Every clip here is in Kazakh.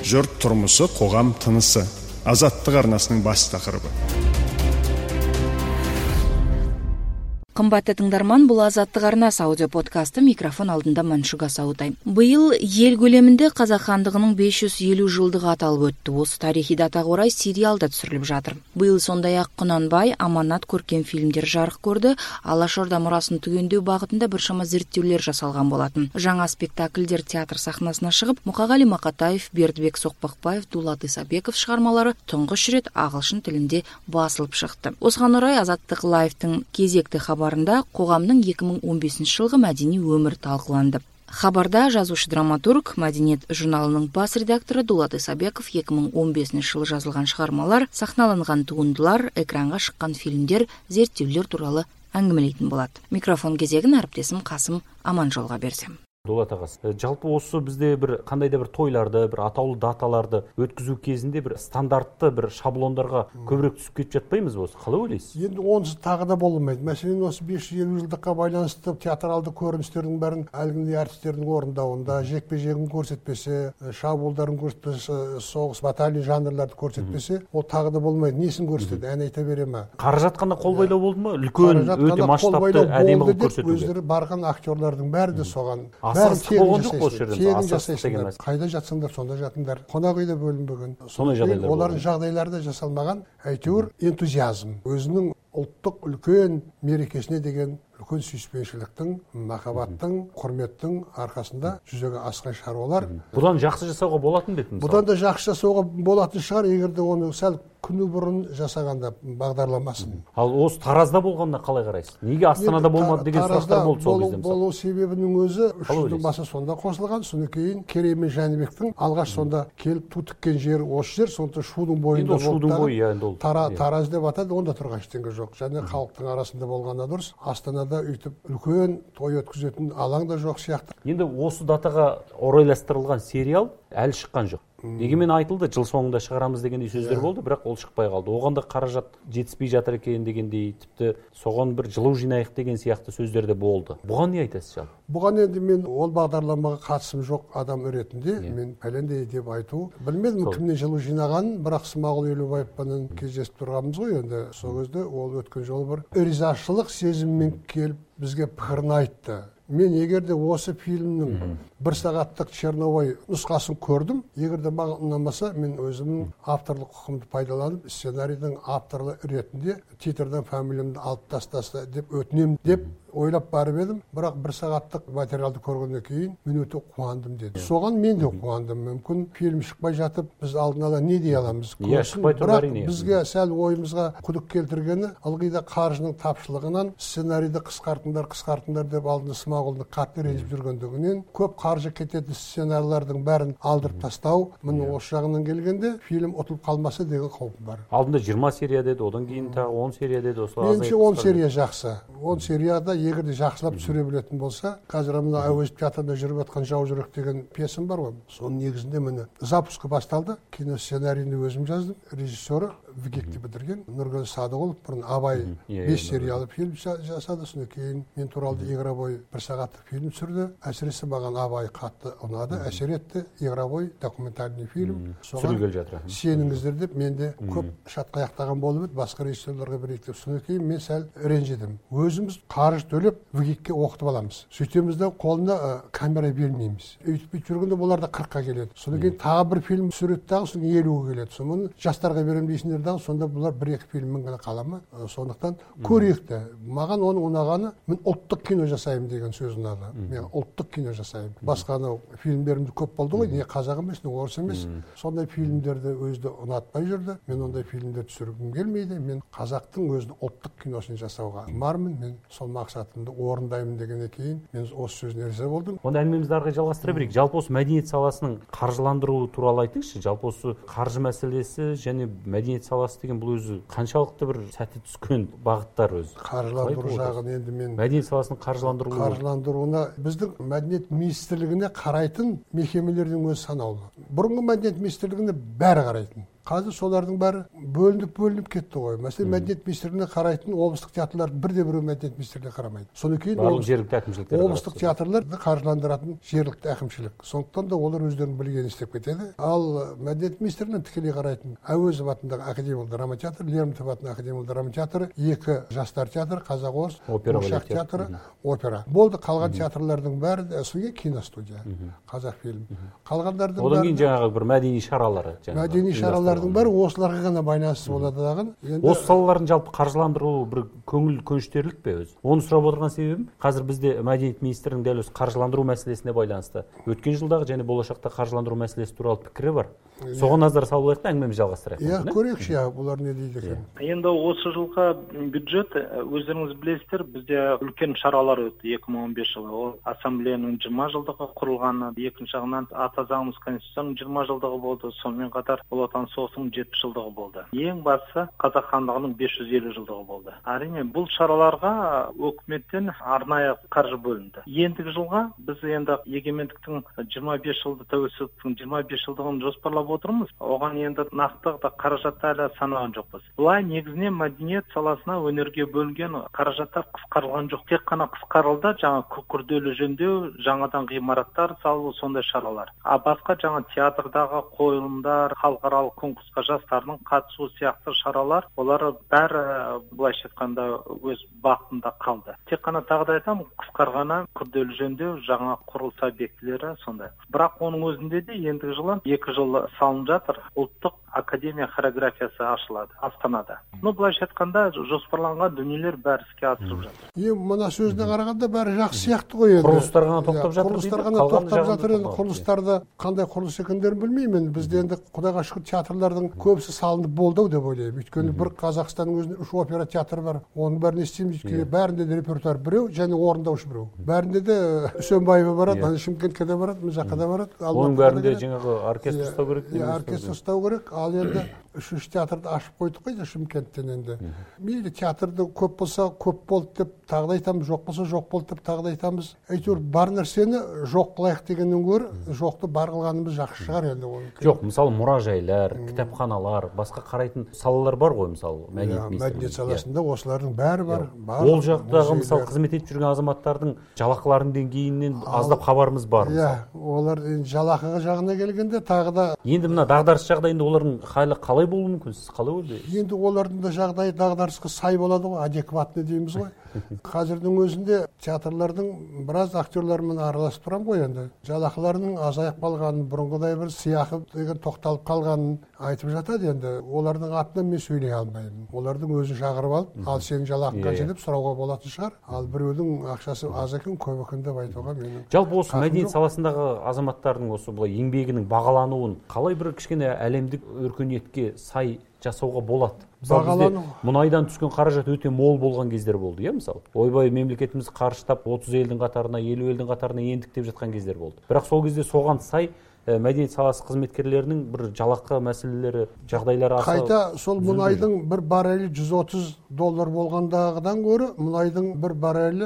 жұрт тұрмысы, қоғам тынысы. Азаттық арнасының бас тақырыбы. Қымбатты тыңдарман, бұл Азаттық арнасы аудио подкасты, микрофон алдында Маншуга Саутай. Биыл ел көлемінде Қазақ хандығының 550 жылдығы аталып өтті. Осы тарихи датаға орай сериал да түсіріліп жатыр. Биыл сондай-ақ Құнанбай, Аманат көркем фильмдер жарық көрді. Алашорда мұрасын түгендеу бағытында біршама зерттеулер жасалған болатын. Жаңа спектакльдер театр сахнасына шығып, Мұқағали Мақатаев, Бердібек Соқпақбаев, Дулат Исабеков шығармалары тұңғыш рет ағылшын тілінде басылып шықты. Осыған орай Азаттық лайфтың кезекті хабарында қоғамның 2015 жылғы мәдени өмір талқыланды. Хабарда жазушы драматург, Мәдениет журналының бас редакторы Дулат Исабеков 2015 жылы жазылған шығармалар, сахналанған туындылар, экранға шыққан фильмдер, зерттеулер туралы әңгімелейтін болады. Микрофон кезегін әріптесім Қасым Аманжолға берсем. Дулат ағасы, жалпы осы бізде қандай да бір тойларды, бір атаулы даталарды өткізу кезінде бір стандартты бір шаблондарға көбірек түсіп кетіп жатпаймыз ба? Қалай ойлайсыз? Енді онсыз тағы да болмайды. Мәселен осы 550 жылдыққа байланысты театралды көріністердің бәрін әлгіндей әртістердің орындауында, жекпе-жегін көрсетпесе, шабуылдарын көрсетпесе, соғыс батальон жанрларды көрсетпесе, ол тағы да болмайды. Несін көрсетеді? Ән айта бере ме? Қаражат қана қол байлау болды ма? Үлкен, өте масштабты әдемі қылып көрсетуге. Өздері барған актерлардың бәрі де соған. Асығыстық болған жоқ осы жерде. Асығыстық деген мәселе. Қайда жатсыңдар, сонда жатыңдар. Қонақ үйде бөлінбеген. Сондай жағдайлар. Олардың жағдайлары да жасалмаған. Әйтеуір энтузиазм, өзінің ұлттық үлкен мерекесіне деген үлкен сүйіспеншіліктің, махаббаттың, құрметтің арқасында жүзеге асқан шаруалар. Бұдан жақсы жасауға болатын бе? Бұдан да жақсы жасауға болатын шығар, егер де оны сәл күні бұрын жасағанда бағдарламасын. Ал осы Таразда болғанына қалай қарайсыз? Неге Астанада болмады деген сұрақтар болды сол кезде? Болу себебінің өзі үш жылдың басы сонда қосылған, содан кейін Керей мен Жәнібектің алғаш сонда келіп ту тіккен жері осы жер, сондықтан шудың бойында болды. Тараз деп атады, онда тұрған ештеңе жоқ. Және халықтың арасында болғаны дұрыс. Астанада үйтіп үлкен той өткізетін алаң да жоқ сияқты. Енді осы датаға орайластырылған сериал әлі шыққан жоқ. Дегенмен айтылды, жыл соңында шығарамыз дегендей сөздер болды, бірақ ол шықпай қалды. Оған да қаражат жетіспей жатыр екен дегендей, тіпті соған бір жылу жинайық деген сияқты сөздер де болды. Бұған не айтасыз жалпы? Бұған енді мен ол бағдарламаға қатысым жоқ адам ретінде, мен пәлендей деп айту. Білмедім кімнен жылу жинағанын, бірақ Смағұл Елубаевпен кездесіп тұрғанбыз ғой, енді сол кезде ол өткен жолы бір ризашылық сезіммен келіп бізге пікірін айтты. Мен егер де осы фильмнің 1 сағаттық черновой нұсқасын көрдім, егер де маған ұнамаса, мен өзімнің авторлық құқымды пайдаланып, сценарийдің авторлы ретінде титрдан фамилиямды алып тастаса деп өтінем деп ойлап барып едім, бірақ 1 сағаттық материалды көргеннен кейін мен өте қуандым деді. Соған мен де қуандым. Мүмкін фильм шықпай жатып, біз алдын ала не дей аламыз? Бірақ бізге сәл ойымызға күдік келтіргені, ылғи да қаржының тапшылығынан сценарийді қысқартыңдар деп алдында Смағұлды қатты ренжіп жүргендігінен көп қаржы кететін сценарийлардың бәрін алдырып тастау, міне осы жағынан келгенде фильм ұтылып қалмаса деген қаупім бар. Алдында 20 серия деді, одан кейін тағы 10 серия деді. Меніңше 10 серия жақсы. 10 серияда егер де жақсылап түсіре білетін болса, қазір мына әуезов театрында жүріп жатқан Жау жүрек деген пьесам бар ғой. Соның негізінде міне запускі басталды. Кино сценарийді өзім жаздым. Режиссері ВГИКті бітірген Нұргүл Садығұлов бұрын Абай 5 сериялы фильм жасады. Содан кейін мен туралы Игробой 1 сағаттық фильм түсірді. Әсіресе маған Абай қатты ұнады, әсер етті. Игробой документальный фильм. Түсірілгелі жатыр. Сеніңіздер деп менде көп шатқаяқтаған болып еді, басқа режиссерлерге біріктеп. Содан кейін мен сәл ренжідім. Өзіміз қаржы төлеп ВГИКке оқытып аламыз. Сөйтеміз де қолына камера бермейміз. Өйтіп жүргенде олар да 40-қа келеді. Содан кейін тағы бір фильм түсіреді дағы, содан 50-ге келеді. Соны жастарға берем дейсіңдер дағы, сонда бұлар 1-2 фильммен ғана қала ма? Сондықтан көрейікті. Маған оның ұнағаны, мен ұлттық кино жасаймын деген сөз ұнады. Мен ұлттық кино жасаймын. Басқа анау фильмдеріміз көп болды ғой, не қазақ емес, не орыс емес. Сондай фильмдерді өзді ұнатпай жүрді. Мен ондай фильмдер түсіргім келмейді. Мен қазақтың өзінің ұлттық киносын жасауға бармын. Мен сол мақсатымды орындаймын дегеннен кейін мен осы сөзіне риза болдым. Онда әңгімемізді ары қарай жалғастыра берейік. Жалпы осы мәдениет саласының қаржыландыруы туралы айтыңызшы. Жалпы осы қаржы мәселесі және мәдениет саласы деген бұл өзі қаншалықты бір сәтті түскен бағыттар өзі. Қаржыландыру жағын енді мен мәдениет саласының қаржыландыруына біздің мәдениет министрлігіне қарайтын мекемелердің өзі санаулы. Бұрынғы мәдениет министрлігіне бәрі қарайтын. қазір солардың бәрі бөлініп кетті ғой. Мәселен, мәдениет министрлігіне қарайтын облыстық театрлар бірде-біреу мәдениет министрлігіне қарамайды. Содан кейін барлық жергілікті әкімшіліктер облыстық театрларды қаржыландыратын жергілікті әкімшілік. Сондықтан да олар өздерінің білгенін істеп кетеді. Ал мәдениет министрлігіне тікелей қарайтын Әуезов атындағы академиялық драма театры, Лермонтов атындағы академиялық драма театры, екі жастар театры, Қазақ-орыс, Болашақ театры, опера. Болды, қалған театрлардың бәрі соңғы киностудия, Қазақфильм. Қалғандардың одан кейін жаңағы бір мәдени шаралары. Мәдени шаралардың бәрі осыларға ғана байланысты болады дағы. Осы салалардың жалпы қаржыландырылуы бір көңіл көншітерлік пе өзі? Оны сұрап отырған себебім, қазір бізде мәдениет министрінің дәл осы қаржыландыру мәселесіне байланысты өткен жылдағы және болашақта қаржыландыру мәселесі туралы пікірі бар. Соған назар салып алайық та әңгімемізді жалғастырайық. Иә, көрейікші, бұлар не дейді екен. Енді осы жылғы бюджет, өздеріңіз білесіздер, бізде үлкен шаралар өтті 2015 жылы. Ол ассамблеяның 20 жылдығы құрылғаны, екінші жағынан ата заңымыз Конституцияның 20 жылдығы болды, сонымен қатар Ұлы Отан соғысының 70 жылдығы болды. Ең бастысы Қазақ хандығының 550 жылдығы болды. Әрине, бұл шараларға өкіметтен арнайы қаржы бөлінді. Ендігі жылға біз енді егемендіктің 25 жылды, тәуелсіздіктің 25 жылдығын жоспарлап отырмыз. Оған енді нақты қаражатты әлі санаған жоқпыз. Бұлай негізінен мәдениет саласына, өнерге бөлінген қаражаттар қысқарылған жоқ. Тек қана қысқарылды, жаңа күрделі жөндеу, жаңадан ғимараттар салу, сондай шаралар. Басқа жаңа театрдағы қойылымдар, халықаралық конкурсқа жастардың қатысу сияқты шаралар, олар бәрі былайша айтқанда өз бақытында қалды. Тек қана тағы да айтамын, қысқарғаны күрделі жөндеу, жаңа құрылыс объектілері сондай. Бірақ оның өзінде де ендігі жылы 2 жыл салынып жатыр. Ұлттық академия хореографиясы ашылады Астанада. Былайша айтқанда жоспарланған дүниелер бәрі іске асырылып жатыр. Мына сөзіне қарағанда бәрі жақсы сияқты ғой енді. Құрылыстар ғана тоқтап жатыр. Құрылыстар ғана тоқтап жатыр. Енді құрылыстарды қандай құрылыс екендерін білмеймін. Бізде енді Құдайға шүкір театрлардың көбісі салынып болды деп ойлаймын. Өйткені бір Қазақстанның өзінде 3 опера театры бар. Оның бәрін естиміз. Бәрінде де репертуар біреу және орындаушы біреу. Бәрінде де Үсенбаева барады, Шымкентке де барады, мына жаққа да барады. Оның бәрінде жаңағы оркестр ұстау керек. Оркестр ұстау керек. Ал енді 3-ші театрды ашып қойдық қой Шымкенттен енді. Мейлі театрды көп болса көп болды деп тағы да айтамыз, жоқ болса жоқ болды деп тағы да айтамыз. Әйтеуір бар нәрсені жоқ қылайық дегеннен гөрі жоқты бар қылғанымыз жақсы шығар енді. Жоқ, мысалы мұражайлар, кітапханалар, басқа қарайтын салалар бар ғой, мысалы мәдениет саласында осылардың бәрі бар. Ол жақтағы мысалы қызмет етіп жүрген азаматтардың жалақыларының деңгейінен аздап хабарымыз бар. Иә, олар жалақы жағына келгенде тағы да енді мына дағдарыс жағдайында олардың халі қалай болуы мүмкін? Сіз қалай ойлайсыз? Енді олардың да жағдайы дағдарысқа сай болады ғой, адекватный дейміз ғой. Қазірдің өзінде театрлардың біраз актерлармен араласып тұрамын ғой енді. Жалақыларының азайып қалғанын, бұрынғыдай бір сыйақы деген тоқталып қалғанын айтып жатады енді. Олардың атынан мен сөйлей алмаймын. Олардың өзін шақырып алып, ал сенің жалақың қанша деп сұрауға болатын шығар. Ал біреудің ақшасы аз екен, көп екен деп айтуға менің. Жалпы осы мәдениет саласындағы азаматтардың осы былай еңбегінің бағалануын қалай бір кішкене әлемдік өркениетке сай жасауға болады? Мысалы мұнайдан түскен қаражат өте мол болған кездер болды, иә, мысалы. Ойбай мемлекетіміз қарыштап 30 елдің қатарына, 50 елдің қатарына ендік деп жатқан кездер болды. Бірақ сол кезде соған сай мәдениет саласы қызметкерлерінің бір жалақы мәселелері, жағдайлары қайта сол мұнайдың бір баррелі $130 болғандағыдан гөрі мұнайдың бір баррелі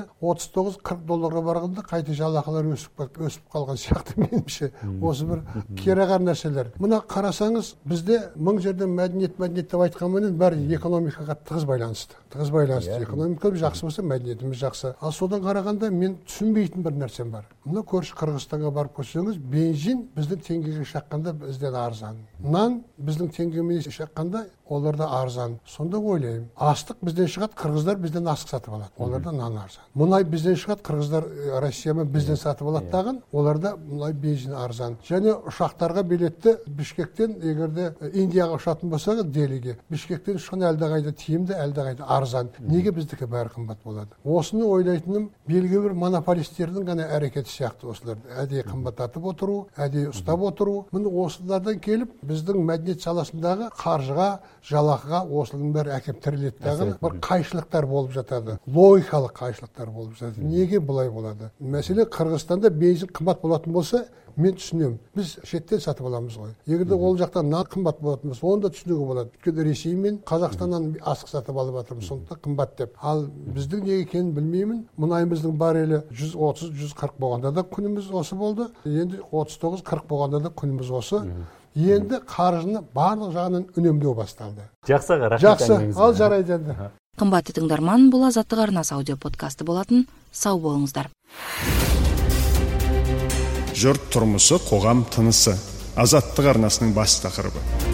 $39-40 барғанда қайта жалақылар өсіп қалған сияқты меніңше. Осы бір кереғар нәрселер. Мұна қарасаңыз, бізде мың жерден мәдениет деп айтқанмен бәрі экономикаға тығыз байланысты. Экономика жақсы болса, мәдениетіміз жақсы. Ал содан қарағанда мен түсінбейтін бір нәрсем бар. Мұна көрші Қырғызстанға барып көрсеңіз, бензин біздің теңгеге шаққанда бізден арзан. Нан біздің теңгемен шаққанда оларда арзан. Сонда ойлаймын, астық бізден шығады, қырғыздар бізден астық сатып алады. Оларда нан арзан. Мұнай бізден шығады, қырғыздар Россиямен бізден сатып алады тағын, оларда мұнай бензин арзан. Және ұшақтарға билетті Бішкектен, егерде Индияға ұшатын болса, Делиге, Бішкектен ұшқан әлдеқайда тиімді, әлдеқайда арзан. Неге біздікі бәрі қымбат болады? Осыны ойлайтыным, белгілі бір монополистердің ғана әрекеті сияқты осыларды. Әдейі қымбаттатып отыру, әдейі ұстап отыру. Міне осылардан келіп, біздің мәдениет саласындағы қаржыға, жалақыға осының бәрі әкеп тіреледі. Бір қайшылықтар болып жатады. Логикалық қайшылықтар болып жатады. Неге бұлай болады? Мәселе Қырғызстанда бензин қымбат болатын болса, мен түсінемін. Біз шеттен сатып аламыз ғой. Егерде ол жақтан нан қымбат болатын болса, оны да түсінуге болады. Өйткені Ресей мен Қазақстаннан астық сатып алып жатырмыз, сондықтан қымбат деп. Ал біздің неге екенін білмеймін. Мұнайымыздың баррелі 130-140 болғанда да күніміз осы болды. Енді 39-40 болғанда да күніміз осы. енді қаржыны барлық жағынан үнемдеу басталды. Жақсы аға, рахмет. Жақсы, ал жарайды енді. Қымбатты тыңдарман, бұл Азаттық арнасы аудио подкасты болатын. Сау болыңыздар. Жұрт тұрмысы, қоғам тынысы. Азаттық арнасының бас тақырыбы.